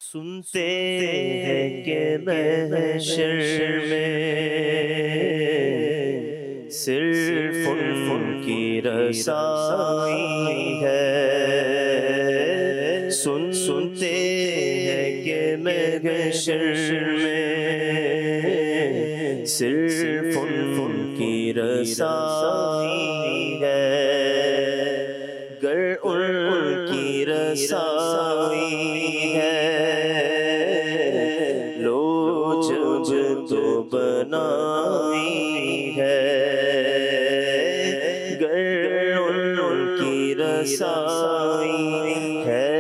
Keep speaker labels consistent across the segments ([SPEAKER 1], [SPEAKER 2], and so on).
[SPEAKER 1] سنتے ہیں کہ محشر میں صرف ان کی رسائی ہے۔ سنتے ہیں کہ محشر میں صرف ان کی رسائی ہے۔ گر ان کی رسائی ہے لو جب تو بنائی ہے۔ گر ان کی رسائی ہے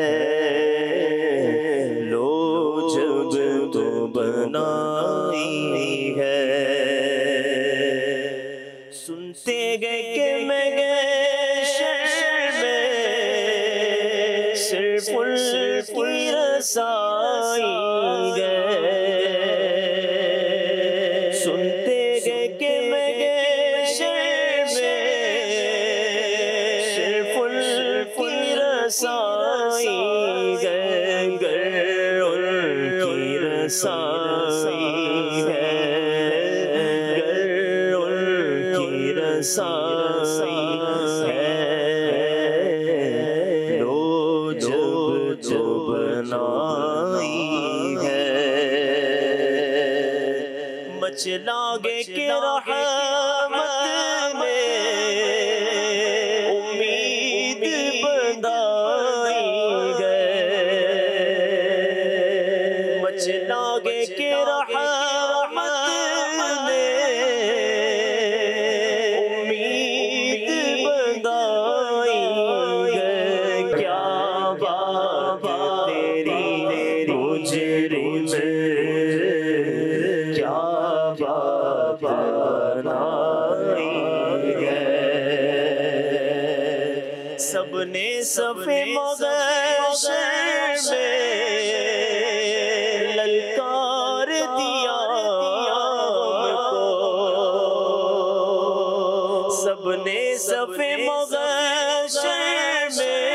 [SPEAKER 1] لو جب تو بنائی ہے۔ سنتے گئے کہ میں صرف ان کی رسائی ہے۔ سنتے گئے کہ محشر میں صرف ان کی رسائی ہے۔ گر ان کی رسائی ہے گر ان کی رسائی ہے مچلا گے کہ رحمت میں امید بندائی ہے۔ مچلا گے کہ رحمت میں امید بندائی ہے۔ کیا بات تیری مجرم سب نے صف محشر میں للکار دیا ہم کو۔ سب نے صف محشر میں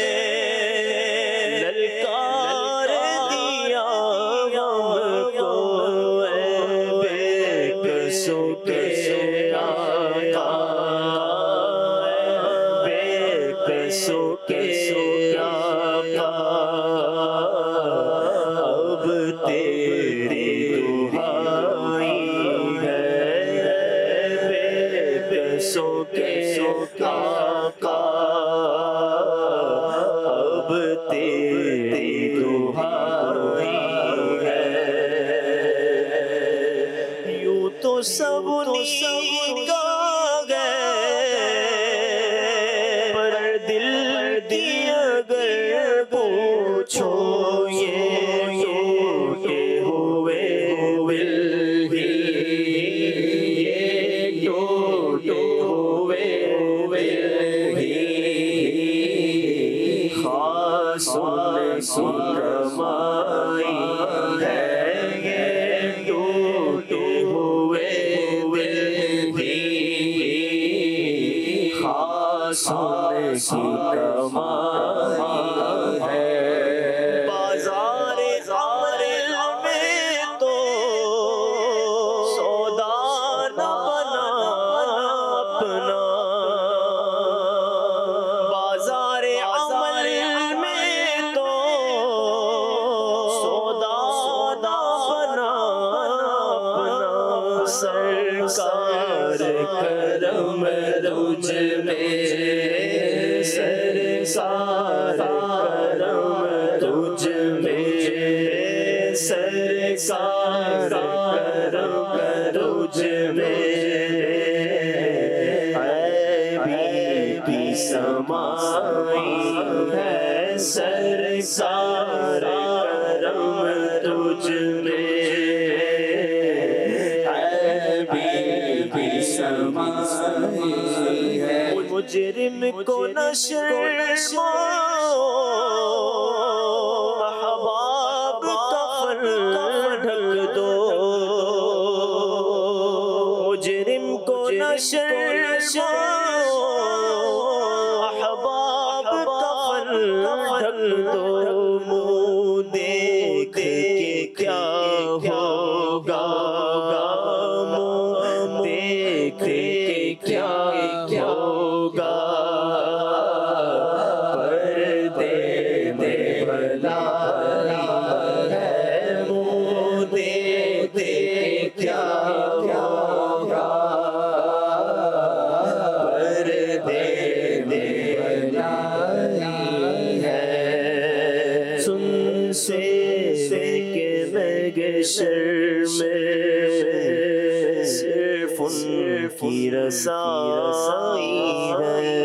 [SPEAKER 1] للکار دیا ہم کو۔ بے قصوں کے آقا سو کے آقا اب تیری دعائی ہے۔ بے سو کے آقا اب تیری دعائی ہے۔ یوں تو سب نیکا اگر پوچھو یہ ٹوٹے ہوئے دل ہی، یہ ٹوٹے ہوئے دل ہی خاص ان کی کمائی ہے۔ یہ ٹوٹے ہوئے دل ہی خاص ان کی کمائی ہے۔ بازار عمل میں تو سودا نہ بنا اپنا۔ بازار عمل میں تو سودا نہ بنا اپنا۔ سرکار کرم تجھ میں سرکار کرم تجھ میں سرکار کرم تجھ میں بی بی سمائی ہے۔ سرکار کرم تجھ میں بی بی سمائی ہے۔ مجرم کو نہ شرماؤ احباب کفن ڈھک دو۔ مجرم کو نہ شرماؤ احباب کفن ڈھک دو۔ منہ دیکھ کے کیا ہوگا، دیکھ کے کیا ہوگا، پردے میں بلا ہے، منہ دیکھ کے کیا ہوگا، پردے میں بلا ہے، سن سے کہ محشر میں صرف ان کی رسائی ہے،